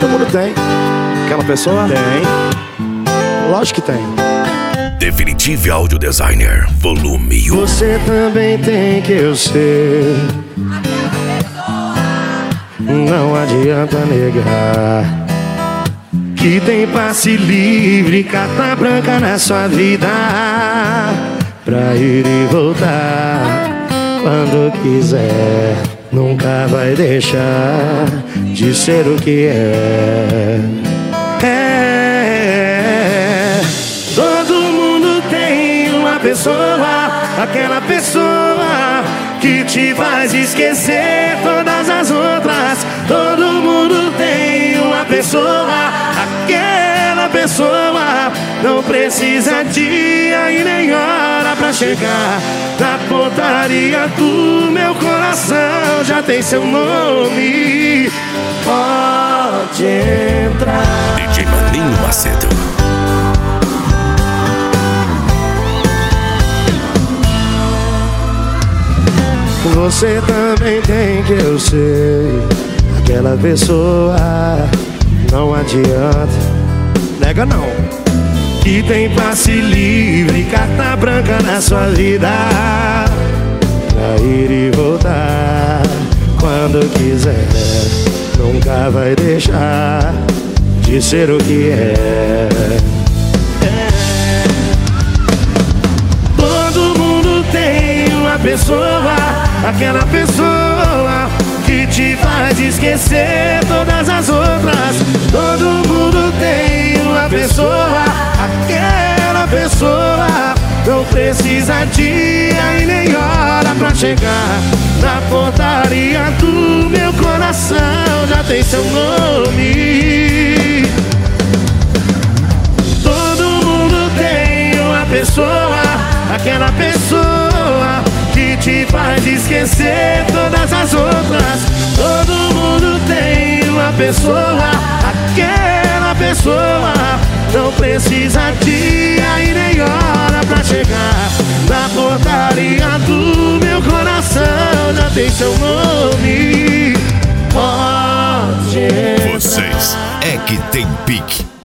Todo mundo tem. Aquela pessoa? Tem. Lógico que tem. Definitive Audio Designer, volume 1. Você também tem, que eu sei. Não adianta negar que tem passe livre, carta branca na sua vida, pra ir e voltar quando quiser. Nunca vai deixar de ser o que é. Todo mundo tem uma pessoa, aquela pessoa que te faz esquecer todas as outras. Todo mundo tem uma pessoa, aquela pessoa não precisa dia e nem hora pra chegar na portaria do meu coração. Já tem seu nome, pode entrar. DJ Maninho Macedo. Você também tem, que eu sei. Aquela pessoa, não adianta, nega não, que tem passe livre, carta branca na sua vida, pra ir e voltar quando quiser. Nunca vai deixar de ser o que é. Todo mundo tem uma pessoa, aquela pessoa que te faz esquecer todas as outras. Todo mundo tem uma pessoa, aquela pessoa não precisa dia e nem hora pra chegar na portaria do meu coração. Já tem seu nome. Todo mundo tem uma pessoa, aquela pessoa que te faz esquecer todas as outras. Todo mundo tem uma pessoa, aquela pessoa não precisa dia e nem hora pra chegar na portaria do meu coração. Já tem seu nome, pode entrar. Vocês é que tem pique.